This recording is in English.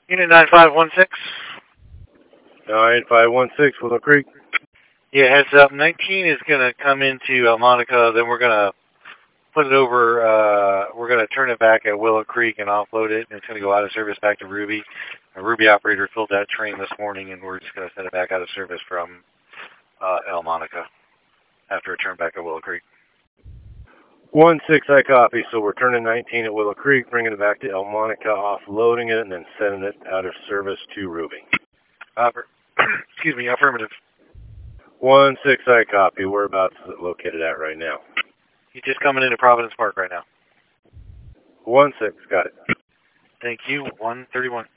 Unit 9516. 9516, Willow Creek. Yeah, heads up. 19 is going to come into Monica. Then we're going to put it over. We're going to turn it back at Willow Creek and offload it. And it's going to go out of service back to Ruby. A Ruby operator filled that train this morning, and we're just going to send it back out of service from El Monica after it turned back at Willow Creek. 16, I copy. So we're turning 19 at Willow Creek, bringing it back to El Monica, offloading it, and then sending it out of service to Ruby. Excuse me, affirmative. 16, I copy. Whereabouts is it located at right now? He's just coming into Providence Park right now. 16, got it. Thank you. 131.